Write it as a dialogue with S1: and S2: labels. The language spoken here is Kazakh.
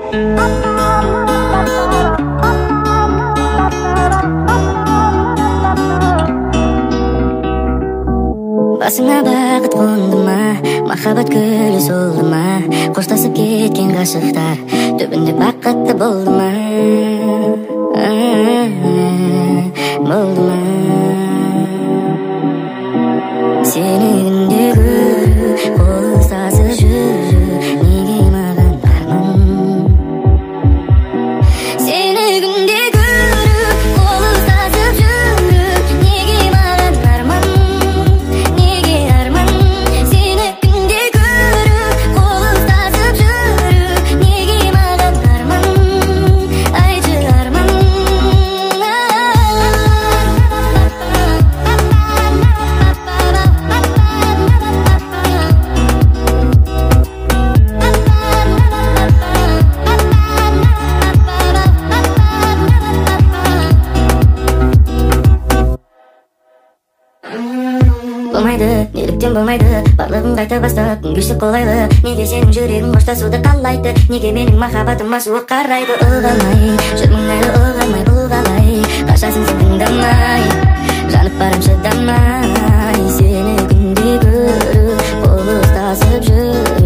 S1: Басыңа бақыт қонды ма, махаббат гүлі солды ма, қоштасып кеткен ғашықтар түбінде бақытты болды ма, болды ма? Сені күнде көру, қол ұстасып жүру, неге маған арман? Сені күнде көру, қол ұстасып жүру, неге маған арман? Неге арман? Сені күнде көру, қол ұстасып жүру, неге маған арман? Айтшы арман. Болмайды, неліктен болмайды, барлығын қайта бастап күн кешіп қолайлы. Неге сенің жүрегің қоштасуды қалайды, неге менің махаббатыма суық қарайды? Ұлғамай, жүрмін әлі ұлғамай, бұл қалай? Қашасың сен тыңдамай, жанып барам шыдамай. Сені күнде көріп, қол ұстасып жүр